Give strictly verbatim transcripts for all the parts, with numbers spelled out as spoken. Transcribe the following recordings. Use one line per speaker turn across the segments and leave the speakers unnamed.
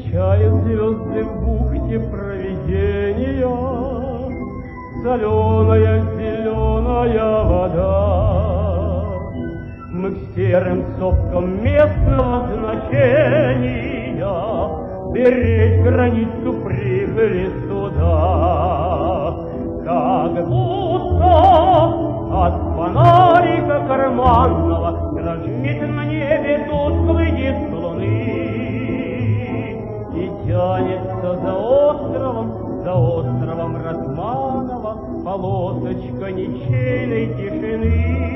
Встречают звезды в бухте провидения, соленая зеленая вода. Мы к серым сопкам местного значения беречь границу прибыли сюда. Как будто от фонарика карманного дрожит на небе тусклый диск луны. И тянется за островом, за островом Ратманова полосочка ничейной тишины.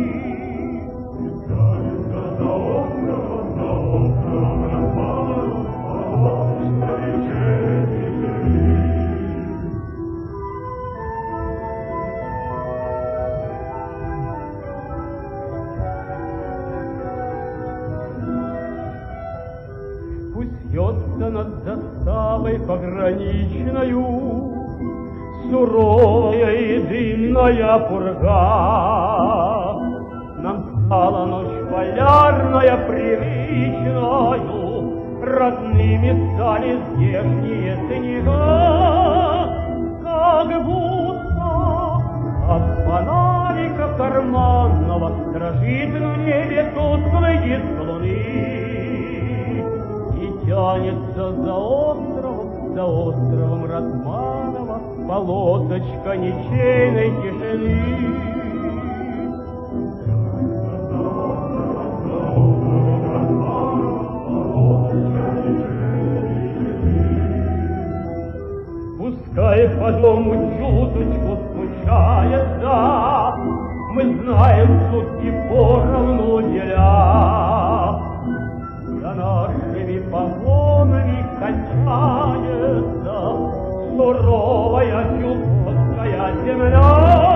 Тянется за островом, за островом Ратманова полосочка ничейной тишины. Пустется над заставой пограничною суровая и дымная пурга. Нам стала ночь полярная привычною, родными стали здешние снега. Как будто от фонарика карманного дрожит в небе тусклый диск луны. Тянется за островом, за островом Ратманова полосочка ничейной тишины. Тянется за островом, за островом Ратманова полосочка ничейной тишины. Пускай по дому чуточку скучается, мы знаем сутки поровну деля. За нашими погонами кончается суровая чукотская земля.